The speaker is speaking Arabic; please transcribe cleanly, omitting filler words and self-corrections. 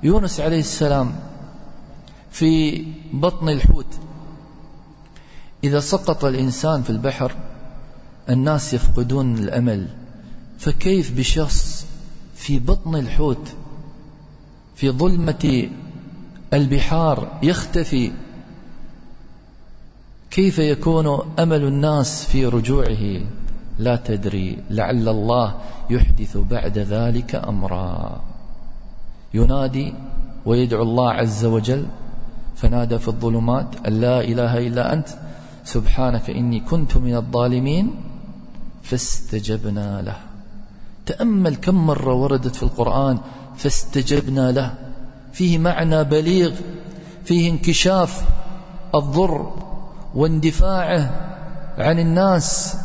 يونس عليه السلام في بطن الحوت. إذا سقط الإنسان في البحر الناس يفقدون الأمل، فكيف بشخص في بطن الحوت في ظلمة البحار يختفي؟ كيف يكون أمل الناس في رجوعه؟ لا تدري، لعل الله يحدث بعد ذلك أمرا. ينادي ويدعو الله عز وجل، فنادى في الظلمات أن لا إله إلا أنت سبحانك إني كنت من الظالمين فاستجبنا له. تأمل كم مرة وردت في القرآن فاستجبنا له، فيه معنى بليغ، فيه انكشاف الضر واندفاعه عن الناس